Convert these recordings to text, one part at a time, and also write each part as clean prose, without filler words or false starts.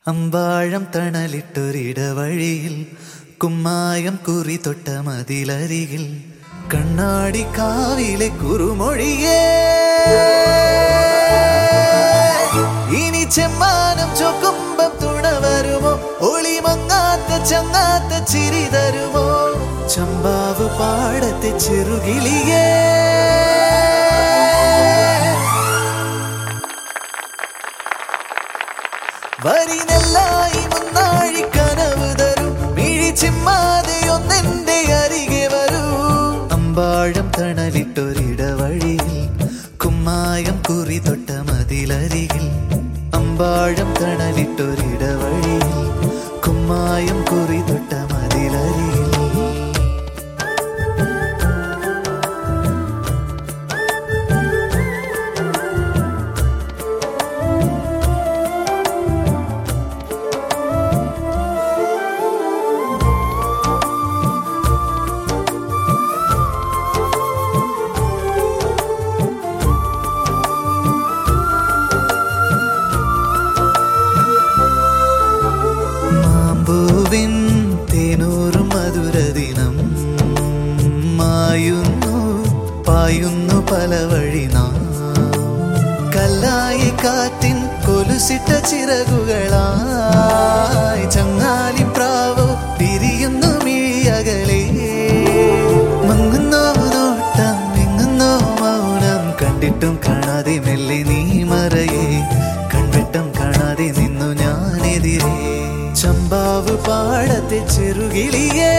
അമ്പാഴം തണലിട്ടൊരിടവഴിയിൽ കുമ്മായം കുറി തൊട്ട മതിലരികിൽ കണ്ണാടി കാവിലെ കുറുമൊഴിയേ ഇനി ചെമ്മാനം ചൊക്കുമ്പം തുണ വരുമോ ഒളിമങ്ങാത്ത ചങ്ങാത്ത ചിരി തരുമോ ചമ്പാവ് പാടത്തെ ചെറുകിളിയേ വരി നെല്ലായി മുന്നാഴി കനവ് തരും മിഴി ചിമ്മാതെ ഒന്നെന്റെ അരികെ വരൂ അമ്പാഴം തണലിട്ടൊരിടവഴിയിൽ കുമ്മായം കുറി തൊട്ട മതിലരികിൽ അമ്പാഴം തണലിട്ടൊരിടവഴിയിൽ കുമ്മായം കുറി തൊട്ട മതിലരികിൽ തേനൂറും മധുരദിനം മായുന്നു പായുന്നു പല വഴി നാം കല്ലായി കാറ്റിൻ കൊലുസിട്ട ചിറകുകളായി ചങ്ങാലി പ്രാവോ പിരിയുന്നു മിഴിയകലേ മങ്ങുന്നോ നോട്ടം വിങ്ങുന്നോ മൗനം കണ്ടിട്ടും കാണാതെ മെല്ലെ നീ മറയേ കൺവെട്ടം കാണാതെ നിന്നു ഞാനെതിരേ ചമ്പാവ് പാടത്തെ ചെറുകിളിയേ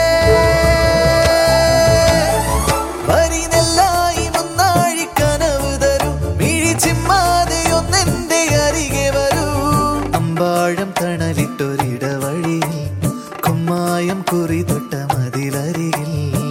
വരി നെല്ലായി മുന്നാഴി കനവ് തരും മിഴി ചിമ്മാതെ ഒന്നെന്റെ അരികെ വരൂ അമ്പാഴം തണലിട്ടൊരിടവഴിയിൽ കുമ്മായം കുറി തൊട്ട മതിലരികിൽ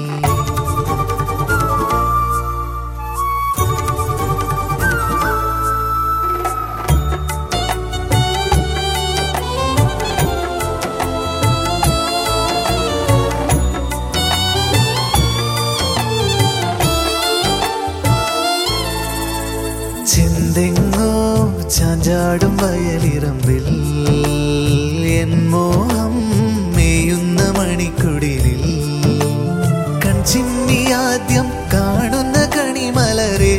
ചിന്തെങ്ങോ ചാഞ്ചാടും വയലിറമ്പിൽ എൻ മോഹം മേയുന്ന മണിക്കുടിലിൽ കൺചിമ്മി ആദ്യം കാണുന്ന കണിമലരേ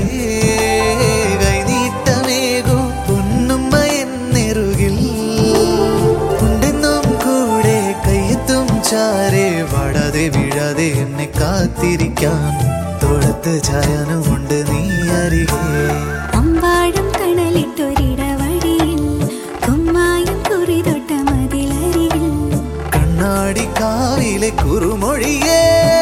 കൈനീട്ടമേകൂ പൊന്നുമ്മ എന്നെറുകിൽ ഉണ്ടെന്നും കൂടെ കയ്യെത്തും ചാരേ വാടാതെ വീഴാതെ എന്നെ കാത്തിരിക്കാൻ തോളത്ത് ചായനുമുണ്ട് നീ അരികെ അമ്പാഴം തണലിട്ടൊരിടവഴിയിൽ കുമ്മായം കുറി തൊട്ട മതിലരികിൽ കണ്ണാടി കാവിലെ കുറുമൊഴിയേ